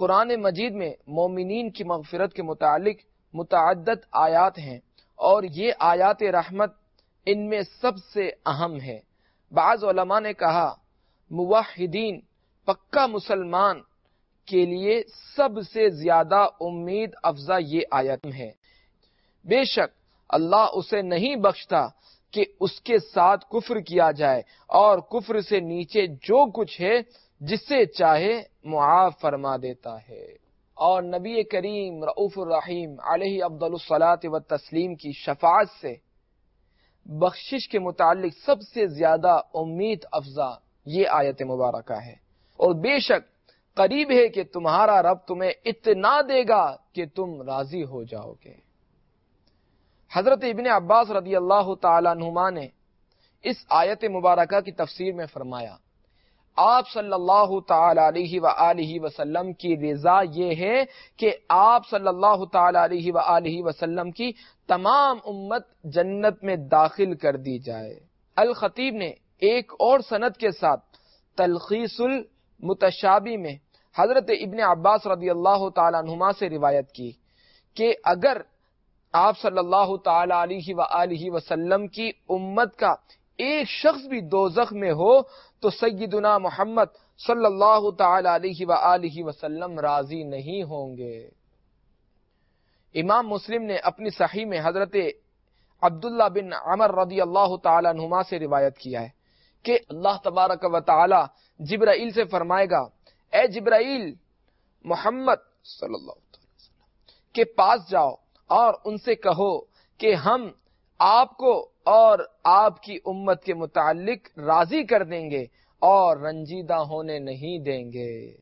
قرآن مجید میں مومنین کی مغفرت کے متعلق متعدد آیات ہیں، اور یہ آیات رحمت ان میں سب سے اہم ہے۔ بعض علماء نے کہا موحدین پکا مسلمان کے لیے سب سے زیادہ امید افزا یہ آیت ہے۔ بے شک اللہ اسے نہیں بخشتا کہ اس کے ساتھ کفر کیا جائے، اور کفر سے نیچے جو کچھ ہے جسے چاہے معاف فرما دیتا ہے۔ اور نبی کریم رؤوف الرحیم علیہ افضل الصلاۃ والتسلیم کی شفاعت سے بخشش کے متعلق سب سے زیادہ امید افزا یہ آیت مبارکہ ہے۔ اور بے شک قریب ہے کہ تمہارا رب تمہیں اتنا دے گا کہ تم راضی ہو جاؤ گے۔ حضرت ابن عباس رضی اللہ تعالی عنہما نے اس آیت مبارکہ کی تفسیر میں فرمایا، آپ صلی اللہ تعالی علیہ وآلہ وسلم کی رضا یہ ہے کہ آپ صلی اللہ تعالی علیہ وآلہ وسلم کی تمام امت جنت میں داخل کر دی جائے۔ الخطیب نے ایک اور سند کے ساتھ تلخیص المتشابہ میں حضرت ابن عباس رضی اللہ تعالی عنہما سے روایت کی کہ اگر آپ صلی اللہ تعالی علیہ وآلہ وسلم کی امت کا ایک شخص بھی دوزخ میں ہو تو سیدنا محمد صلی اللہ تعالی علیہ وآلہ وسلم راضی نہیں ہوں گے۔ امام مسلم نے اپنی صحیح میں حضرت عبداللہ بن عمر رضی اللہ تعالی عنہما سے روایت کیا ہے کہ اللہ تبارک و تعالی جبرائیل سے فرمائے گا، اے جبرائیل، محمد صلی اللہ علیہ وسلم کے پاس جاؤ اور ان سے کہو کہ ہم آپ کو اور آپ کی امت کے متعلق راضی کر دیں گے اور رنجیدہ ہونے نہیں دیں گے۔